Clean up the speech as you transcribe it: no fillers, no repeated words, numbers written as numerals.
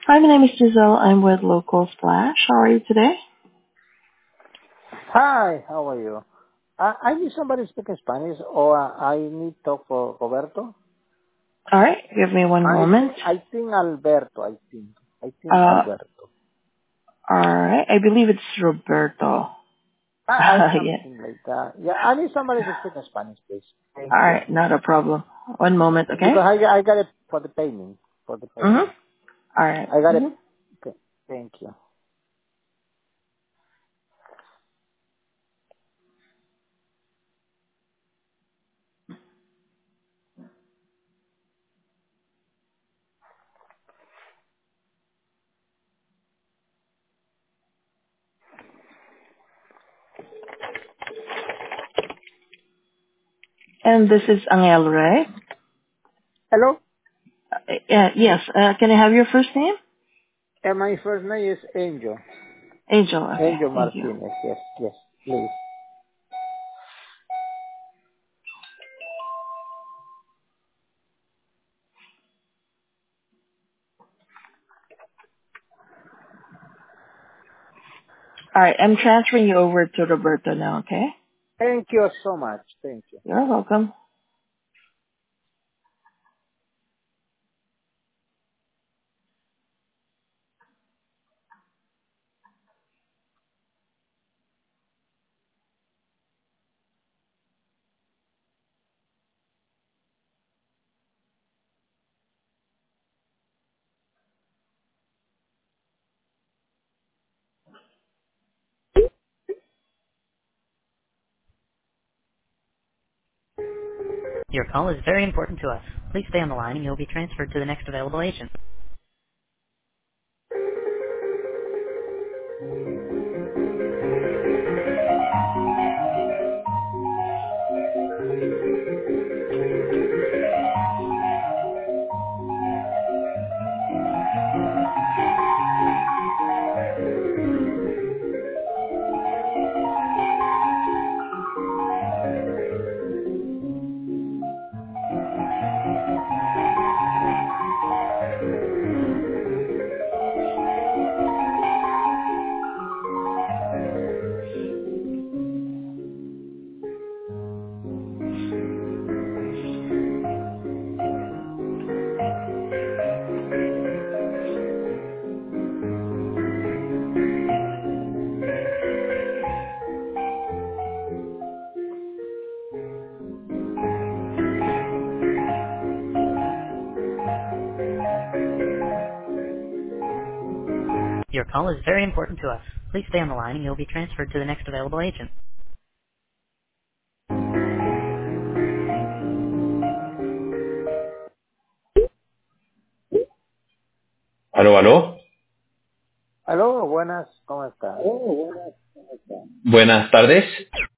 Hi, my name is Giselle. I'm with Local Splash. How are you today? Hi, how are you? I need somebody speaking Spanish, or I need talk for Roberto. All right, give me one moment. I think Alberto. I think Uh, Alberto. all right. I believe it's Roberto. I Yeah. something like that. Yeah, I need somebody to speak Spanish, please. Thank All you. right, not a problem. One moment, okay? Because I got it for the payment. For the Mm-hmm. payment, All right. I got it. Mm-hmm. Okay. Thank you. And this is Angel, right? Hello. Yes. Can I have your first name? My first name is Angel. Angel. Okay. Angel Thank you. Martinez. Yes, yes, please. All right. I'm transferring you over to Roberto now, okay? Thank you so much. Thank you. You're welcome. Your call is very important to us. Please stay on the line and you'll be transferred to the next available agent. Your call is very important to us. Please stay on the line and you'll be transferred to the next available agent. Aló, aló. Hello, buenas. ¿Cómo está? Buenas tardes.